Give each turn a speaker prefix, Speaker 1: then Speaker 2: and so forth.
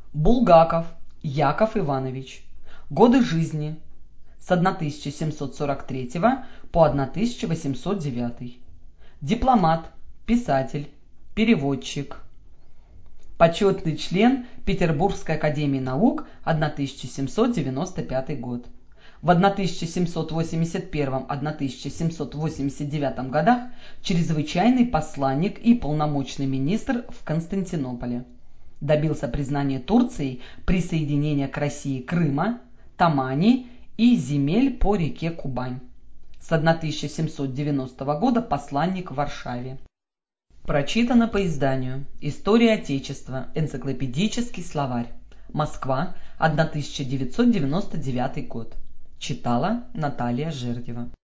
Speaker 1: Булгаков Яков Иванович. Годы жизни с 1743 по 1809. Дипломат, писатель, переводчик. Почетный член Петербургской академии наук, 1795 год. В 1781-1789 годах чрезвычайный посланник и полномочный министр в Константинополе. Добился признания Турцией присоединения к России Крыма, Тамани и земель по реке Кубань. С 1790 года посланник в Варшаве. Прочитано по изданию «История Отечества. Энциклопедический словарь. Москва, 1999 год». Читала Наталья Жердева.